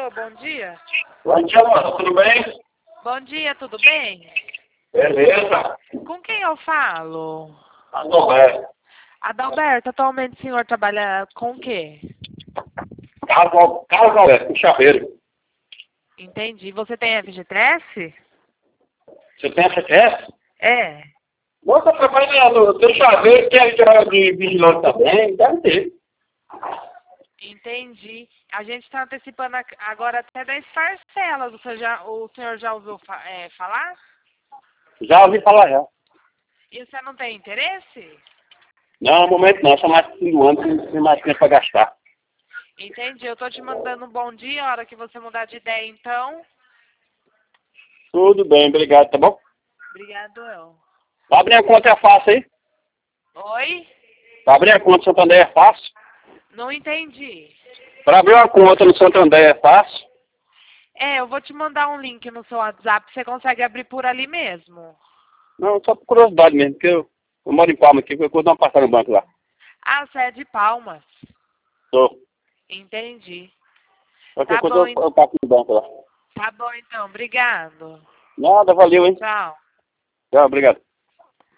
Alô, bom dia. Bom dia, moça, tudo bem? Bom dia, tudo bem? Beleza. Com quem eu falo? Adalberto. Adalberto, atualmente o senhor trabalha com o quê? Carlos Alberto, chaveiro. Entendi. Você tem FGTS? Você tem FGTS? É. Moça, trabalha no teu chaveiro, que é de vigilante também, deve ter. Entendi. A gente está antecipando agora até 10 parcelas. O senhor já ouviu falar? Já ouvi falar já. E você não tem interesse? Não, no momento não, só mais de fim do ano, tem mais tempo para gastar. Entendi. Eu tô te mandando um bom dia, a hora que você mudar de ideia, então. Tudo bem, obrigado, tá bom? Obrigado, eu. Pra abrir a conta é fácil aí? Oi? Pra abrir a conta no Santander é fácil? Não entendi. Pra abrir uma conta no Santander é fácil? Eu vou te mandar um link no seu WhatsApp, você consegue abrir por ali mesmo. Não, só por curiosidade mesmo, porque eu moro em Palma aqui, eu vou dar uma passada no banco lá. Ah, você é de Palmas. Tô. Entendi. Qualquer Tá coisa bom, eu passo no banco lá. tá bom então. Obrigado. Nada, valeu, hein? Tchau. Tchau, obrigado.